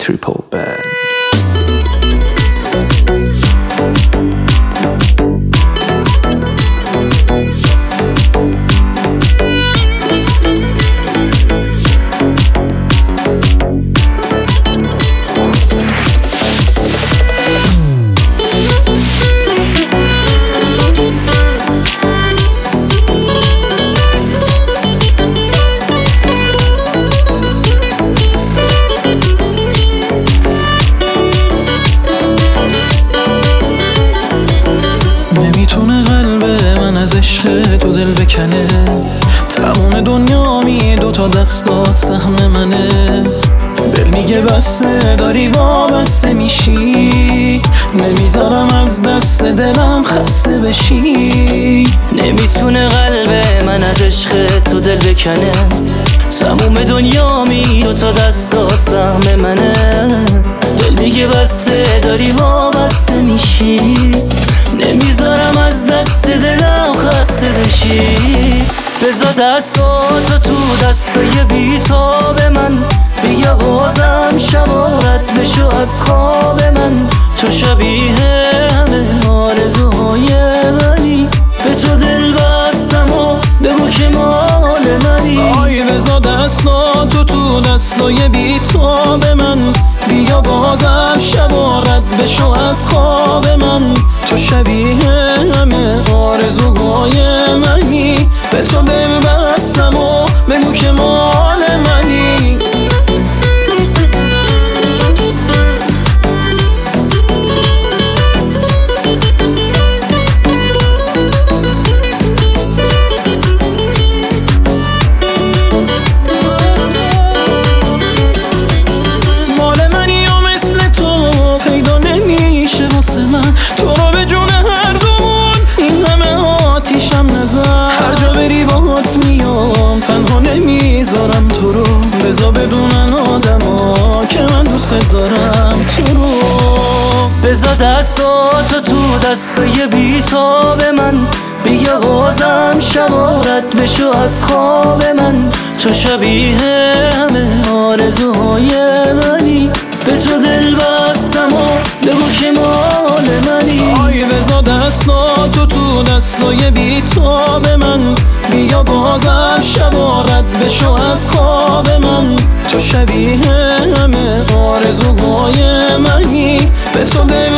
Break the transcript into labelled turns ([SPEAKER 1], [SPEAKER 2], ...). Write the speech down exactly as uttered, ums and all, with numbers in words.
[SPEAKER 1] Triple Band.
[SPEAKER 2] نمیتونه قلب من از عشق تو دل بکنه، تمام دنیا می دوتا دستات سهم منه. دل میگه بسته داری وابسته میشی، نمیذارم از دست دلم خسته بشی.
[SPEAKER 3] نمیتونه قلب من از عشق تو دل بکنه، تموم دنیا می دوتا دستات سهم منه. دل میگه بسته داری وابسته میشی، نمیذارم از دست دلم خسته بشی. بذار دستاتو تو دستای بیتاب من، بیا بازم شبارت بشو از خواب من. تو شبیه همه آرزوهای منی، به تو دل بستم و بگو که مال منی.
[SPEAKER 2] آی بذار دستاتو تو دستای بیتاب من، بیا بازم شبارت بشو از خواب من. تو شبیه همه آرزوهای منی، به تو دل بستم و بگو که مال منی. مال منی و مثل تو پیدا نمیشه واسه من، تو رو به جون هر دومون این همه آتیشم نزن. هر جا بری باهات میام، تنها نمیذارم تو رو. بذار بدونن آدما که من دوست دارم تو رو.
[SPEAKER 3] بذار دستاتو تو دستای بیتاب من، بیا بازم شبارت بشو از خواب من. تو شبیه همه آرزوهای منی، به تو دل بستم و بگو که مال منی.
[SPEAKER 2] آی بذار دستاتو تو دستای بیتاب من، بیا بازم شبارت بشو از خواب من. تو شبیه همه آرزوهای منی، به تو دل